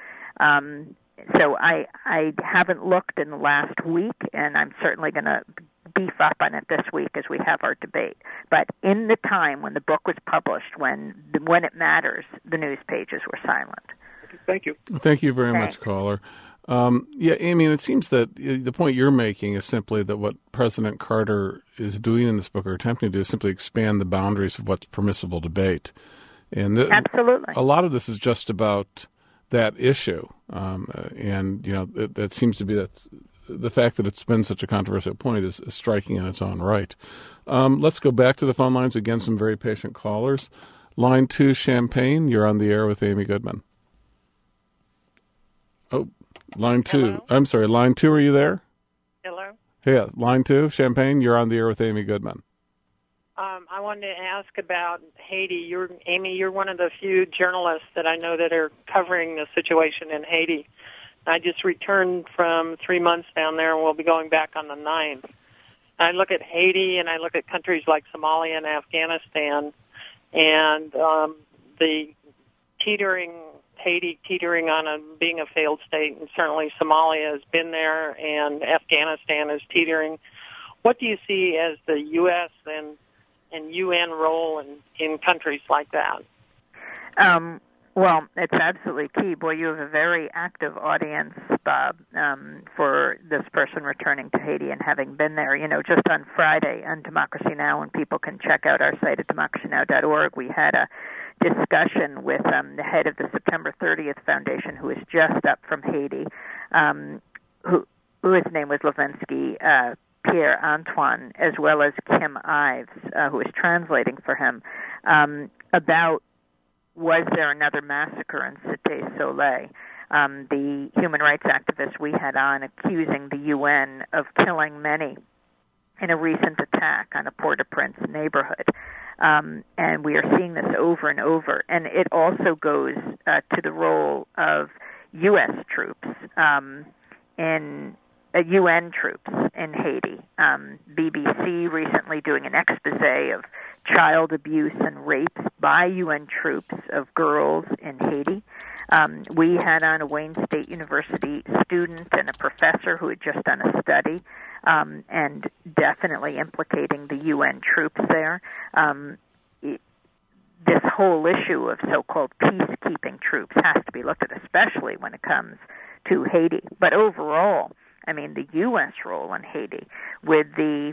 Um So I I haven't looked in the last week, and I'm certainly going to beef up on it this week as we have our debate. But in the time when the book was published, when when it matters, the news pages were silent. Thank you. Thank you very Thanks. much, caller. Um, yeah, I mean, it seems that the point you're making is simply that what President Carter is doing in this book, or attempting to do, is simply expand the boundaries of what's permissible debate. And the, Absolutely. a lot of this is just about that issue. Um, and, you know, that, that seems to be that the fact that it's been such a controversial point is, is striking in its own right. Um, let's go back to the phone lines. Again, some very patient callers. Line two, Champaign, you're on the air with Amy Goodman. Oh, line two. Hello? I'm sorry, line two, are you there? Hello? Yeah, line two, Champaign, you're on the air with Amy Goodman. Um, I wanted to ask about Haiti. You're, Amy, you're one of the few journalists that I know that are covering the situation in Haiti. I just returned from three months down there, and we'll be going back on the ninth. I look at Haiti, and I look at countries like Somalia and Afghanistan, and um, the teetering, Haiti teetering on a, being a failed state, and certainly Somalia has been there, and Afghanistan is teetering. What do you see as the U S and and U N role in, in countries like that? Um, well, it's absolutely key. Boy, you have a very active audience, Bob, um, for this person returning to Haiti and having been there. You know, just on Friday on Democracy Now!, and people can check out our site at democracy now dot org, we had a discussion with um, the head of the September thirtieth Foundation, who is just up from Haiti, um, who, who his name was Levinsky, uh, Pierre Antoine, as well as Kim Ives, uh, who is translating for him, um, about was there another massacre in Cité Soleil. Um, the human rights activists we had on accusing the U N of killing many in a recent attack on a Port-au-Prince neighborhood. Um, and we are seeing this over and over. And it also goes uh, to the role of U S troops um, in uh, U N troops in Haiti. Um, B B C recently doing an expose of child abuse and rapes by U N troops of girls in Haiti. Um, we had on a Wayne State University student and a professor who had just done a study um, and definitely implicating the U N troops there. Um, it, this whole issue of so-called peacekeeping troops has to be looked at, especially when it comes to Haiti. But overall, I mean, the U S role in Haiti with the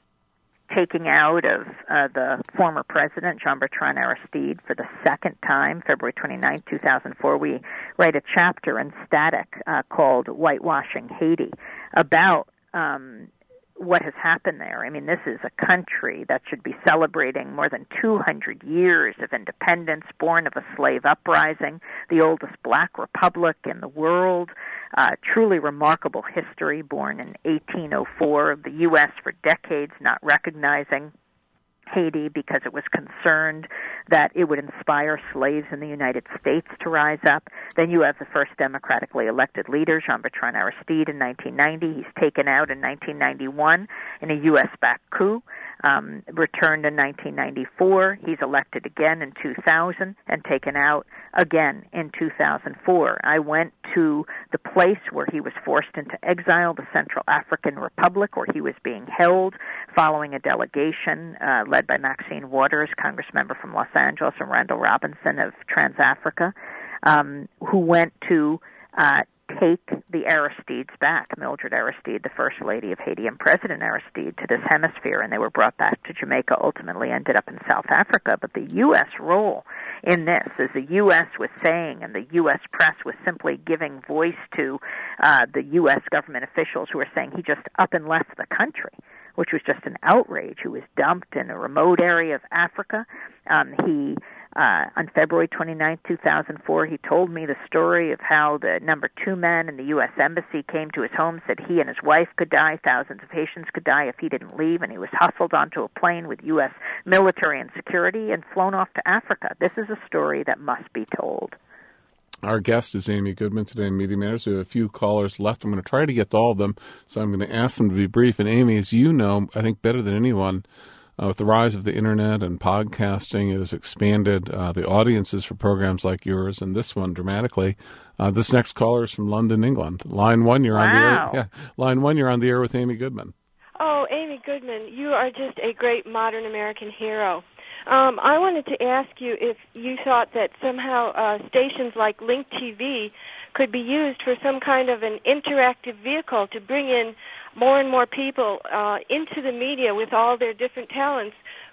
taking out of uh, the former president, Jean-Bertrand Aristide, for the second time, February twenty-ninth, two thousand four. We write a chapter in Static uh, called Whitewashing Haiti about um, what has happened there. I mean, this is a country that should be celebrating more than two hundred years of independence, born of a slave uprising, the oldest black republic in the world, uh, truly remarkable history, born in eighteen oh four, the U S for decades not recognizing Haiti because it was concerned that it would inspire slaves in the United States to rise up. Then you have the first democratically elected leader, Jean-Bertrand Aristide, in nineteen ninety. He's taken out in nineteen ninety-one in a U S-backed coup, um, returned in nineteen ninety-four. He's elected again in two thousand and taken out again in two thousand four. I went to the place where he was forced into exile, the Central African Republic, where he was being held following a delegation uh, led by Maxine Waters, congressmember from Los Angeles, and Randall Robinson of Trans-Africa, um, who went to uh, take the Aristides back, Mildred Aristide, the First Lady of Haiti, and President Aristide, to this hemisphere, and they were brought back to Jamaica, ultimately ended up in South Africa. But the U S role in this, as the U S was saying, and the U S press was simply giving voice to uh, the U S government officials who were saying he just up and left the country, which was just an outrage. He was dumped in a remote area of Africa. Um, he, uh, on February twenty-ninth, two thousand four, he told me the story of how the number two man in the U S Embassy came to his home, said he and his wife could die, thousands of Haitians could die if he didn't leave, and he was hustled onto a plane with U S military and security and flown off to Africa. This is a story that must be told. Our guest is Amy Goodman today in Media Matters. We have a few callers left. I'm going to try to get to all of them, so I'm going to ask them to be brief. And Amy, as you know, I think better than anyone, uh, with the rise of the Internet and podcasting, it has expanded uh, the audiences for programs like yours and this one dramatically. Uh, this next caller is from London, England. Line one, you're wow. on the air. Yeah, line one, you're on the air with Amy Goodman. Oh, Amy Goodman, you are just a great modern American hero. Um, I wanted to ask you if you thought that somehow uh, stations like Link T V could be used for some kind of an interactive vehicle to bring in more and more people uh, into the media with all their different talents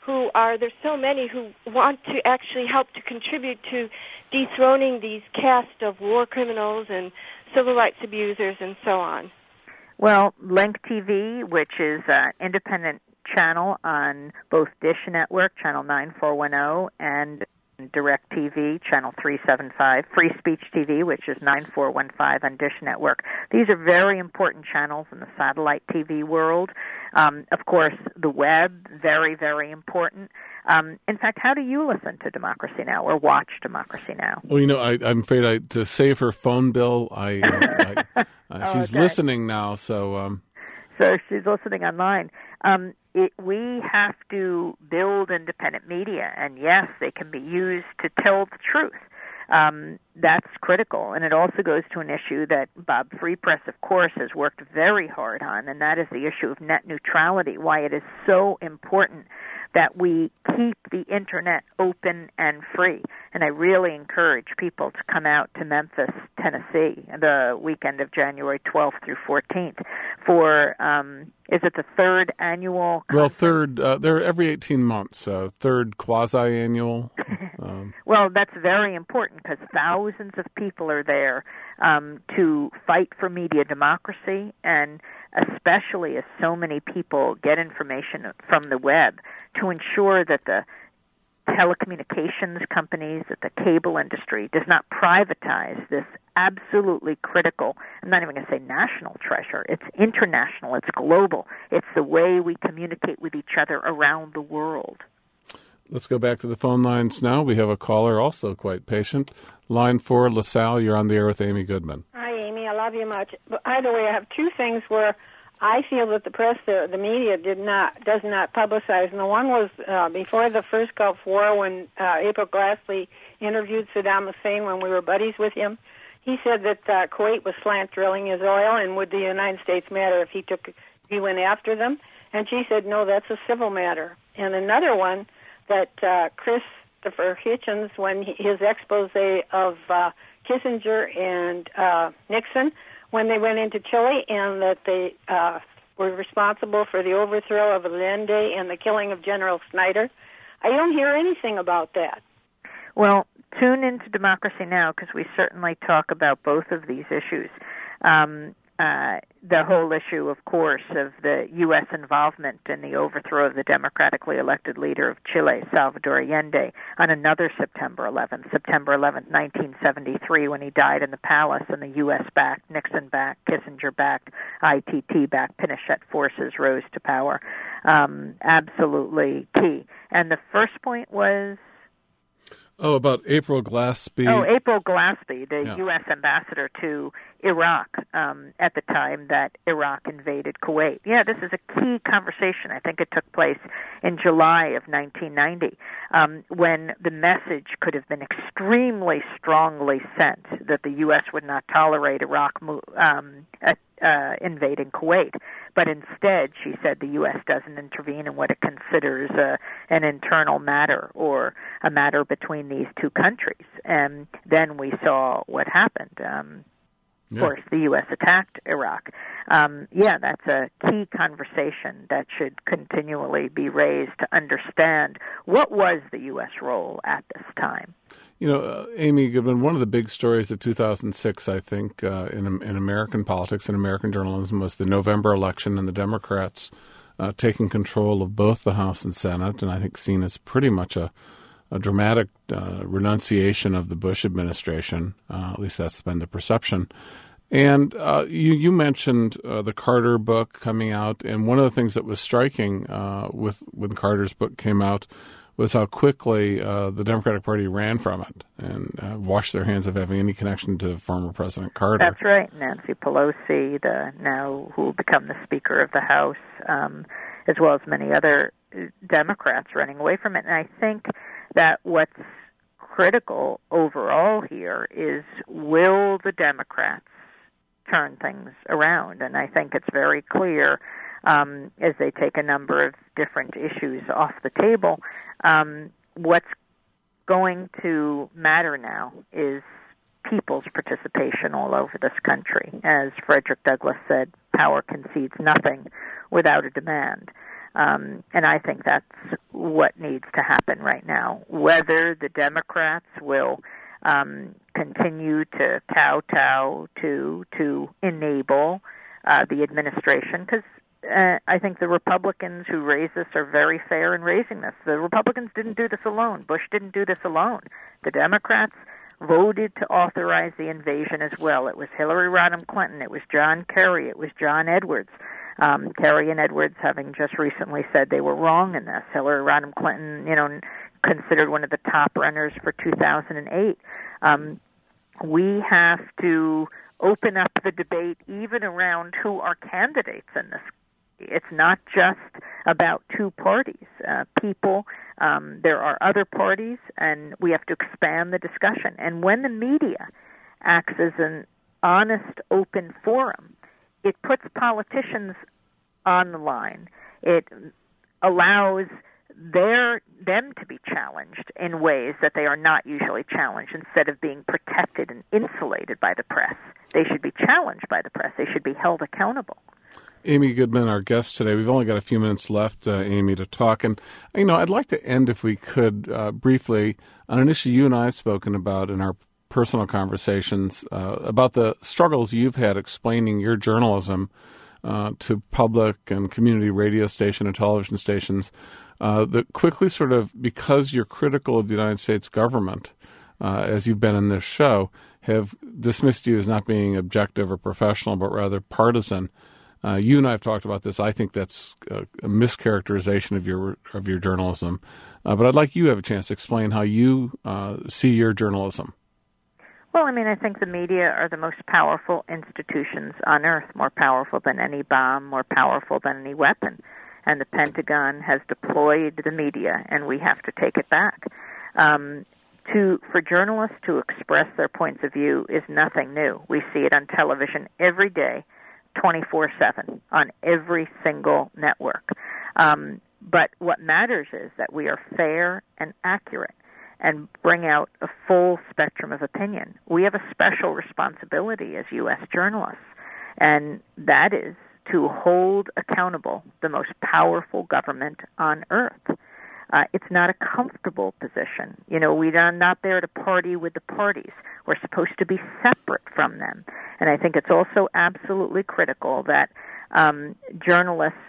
who are, there's so many who want to actually help to contribute to dethroning these caste of war criminals and civil rights abusers and so on? Well, Link T V, which is an independent channel on both Dish Network, channel nine four one zero, and Direct T V, channel three seventy-five, Free Speech T V, which is nine four one five on Dish Network. These are very important channels in the satellite T V world. Um, of course, the web, very, very important. Um, in fact, how do you listen to Democracy Now! Or watch Democracy Now! Well, you know, I, I'm afraid I, to save her phone bill, I, uh, I uh, oh, she's okay. listening now, so... Um... So she's listening online. Um, it, we have to build independent media, and yes, they can be used to tell the truth. Um, that's critical, and it also goes to an issue that Bob Free Press, of course, has worked very hard on, and that is the issue of net neutrality, why it is so important that we keep the Internet open and free. And I really encourage people to come out to Memphis, Tennessee, the weekend of January twelfth through fourteenth for, um, is it the third annual conference? Well, third, uh, they're every eighteen months, uh, third quasi-annual. Um. Well, that's very important because thousands of people are there um, to fight for media democracy, and especially as so many people get information from the web, to ensure that the telecommunications companies, that the cable industry does not privatize this absolutely critical, I'm not even going to say national treasure, it's international, it's global, it's the way we communicate with each other around the world. Let's go back to the phone lines now. We have a caller also quite patient. Line four, LaSalle, you're on the air with Amy Goodman. Hi, Amy. I love you much. But either way, I have two things where I feel that the press, the, the media, did not does not publicize. And the one was uh, before the first Gulf War, when uh, April Glaspie interviewed Saddam Hussein when we were buddies with him. He said that uh, Kuwait was slant drilling his oil, and would the United States matter if he took he went after them? And she said, no, that's a civil matter. And another one, that uh, Christopher Hitchens, when he, his expose of uh, Kissinger and uh, Nixon, when they went into Chile, and that they uh, were responsible for the overthrow of Allende and the killing of General Snyder. I don't hear anything about that. Well, tune into Democracy Now! Because we certainly talk about both of these issues. Um, uh, the whole issue, of course, of the U S involvement in the overthrow of the democratically elected leader of Chile, Salvador Allende, on another September eleventh, September eleventh, nineteen seventy-three, when he died in the palace, and the U S-backed, Nixon-backed, Kissinger-backed, I T T-backed Pinochet forces rose to power. Um, absolutely key. And the first point was... Oh, about April Glaspie. Oh, April Glaspie, the yeah. U S ambassador to Iraq um, at the time that Iraq invaded Kuwait. Yeah, this is a key conversation. I think it took place in July of nineteen ninety, um, when the message could have been extremely strongly sent that the U S would not tolerate Iraq um, uh, uh, invading Kuwait. But instead, she said the U S doesn't intervene in what it considers uh, an internal matter or a matter between these two countries. And then we saw what happened. Um, of yeah. course, the U S attacked Iraq. Um, yeah, that's a key conversation that should continually be raised to understand what was the U S role at this time. You know, uh, Amy Goodman, one of the big stories of two thousand six, I think, uh, in, in American politics and American journalism was the November election and the Democrats uh, taking control of both the House and Senate, and I think seen as pretty much a, a dramatic uh, renunciation of the Bush administration. Uh, at least that's been the perception. And uh, you, you mentioned uh, the Carter book coming out, and one of the things that was striking uh, with when Carter's book came out was how quickly uh, the Democratic Party ran from it and uh, washed their hands of having any connection to former President Carter. That's right. Nancy Pelosi, the now who will become the Speaker of the House, um, as well as many other Democrats running away from it. And I think that what's critical overall here is, will the Democrats turn things around? And I think it's very clear um, as they take a number of different issues off the table. Um, what's going to matter now is people's participation all over this country. As Frederick Douglass said, power concedes nothing without a demand. Um, and I think that's what needs to happen right now. Whether the Democrats will um, continue to kowtow to to enable uh, the administration, because uh, I think the Republicans who raise this are very fair in raising this. The Republicans didn't do this alone. Bush didn't do this alone. The Democrats voted to authorize the invasion as well. It was Hillary Rodham Clinton. It was John Kerry. It was John Edwards. Um, Kerry and Edwards having just recently said they were wrong in this. Hillary Rodham Clinton, you know, considered one of the top runners for two thousand eight. Um, we have to open up the debate even around who are candidates in this. It's not just about two parties. Uh, people, um, there are other parties, and we have to expand the discussion. And when the media acts as an honest, open forum, it puts politicians on the line. It allows their them to be challenged in ways that they are not usually challenged. Instead of being protected and insulated by the press, they should be challenged by the press. They should be held accountable. Amy Goodman, our guest today. We've only got a few minutes left, uh, Amy, to talk. And, you know, I'd like to end, if we could, uh, briefly on an issue you and I have spoken about in our personal conversations, uh, about the struggles you've had explaining your journalism uh, to public and community radio station and television stations uh, that quickly sort of, because you're critical of the United States government, uh, as you've been in this show, have dismissed you as not being objective or professional, but rather partisan. Uh, you and I have talked about this. I think that's a, a mischaracterization of your of your journalism. Uh, but I'd like you to have a chance to explain how you uh, see your journalism. Well, I mean, I think the media are the most powerful institutions on earth, more powerful than any bomb, more powerful than any weapon. And the Pentagon has deployed the media, and we have to take it back. Um, to for journalists to express their points of view is nothing new. We see it on television every day, twenty-four seven, on every single network. Um, but what matters is that we are fair and accurate and bring out a full spectrum of opinion. We have a special responsibility as U S journalists, and that is to hold accountable the most powerful government on earth. Uh, it's not a comfortable position. You know, we are not there to party with the parties. We're supposed to be separate from them. And I think it's also absolutely critical that um, journalists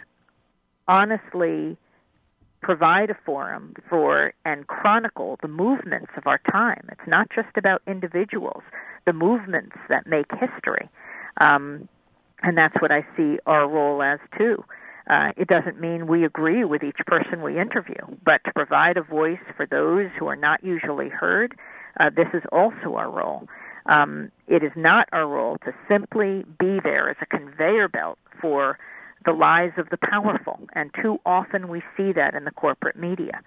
honestly provide a forum for and chronicle the movements of our time. It's not just about individuals, the movements that make history. Um, and that's what I see our role as, too. Uh, it doesn't mean we agree with each person we interview, but to provide a voice for those who are not usually heard, uh, this is also our role. Um, it is not our role to simply be there as a conveyor belt for the lies of the powerful, and too often we see that in the corporate media.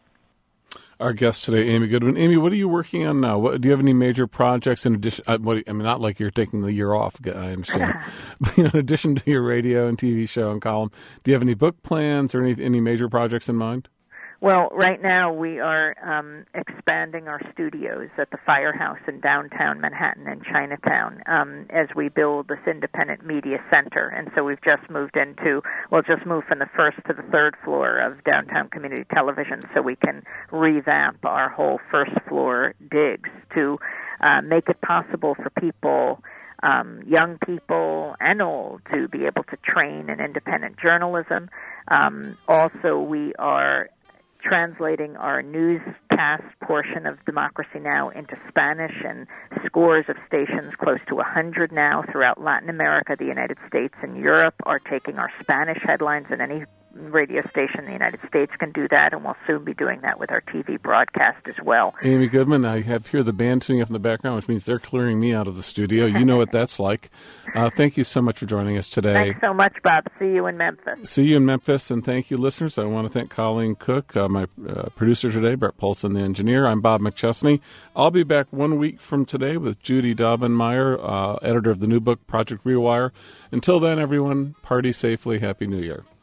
Our guest today, Amy Goodman. Amy, what are you working on now? What, do you have any major projects in addition? Uh, what, I mean, not like you're taking the year off, I understand. But you know, in addition to your radio and T V show and column, do you have any book plans or any any major projects in mind? Well, right now we are um, expanding our studios at the Firehouse in downtown Manhattan and Chinatown um, as we build this independent media center. And so we've just moved into, well, just moved from the first to the third floor of downtown community television so we can revamp our whole first floor digs to uh, make it possible for people, um, young people and old, to be able to train in independent journalism. Um, also, we are translating our newscast portion of Democracy Now! Into Spanish, and scores of stations, close to one hundred now, throughout Latin America, the United States, and Europe are taking our Spanish headlines, and any radio station in the United States can do that, and we'll soon be doing that with our T V broadcast as well. Amy Goodman, I have here the band tuning up in the background, which means they're clearing me out of the studio. You know what that's like. Uh, thank you so much for joining us today. Thanks so much, Bob. See you in Memphis. See you in Memphis, and thank you, listeners. I want to thank Colleen Cook, uh, my uh, producer today, Brett Polson, the engineer. I'm Bob McChesney. I'll be back one week from today with Judy Daubenmeier, uh, editor of the new book, Project Rewire. Until then, everyone, party safely. Happy New Year.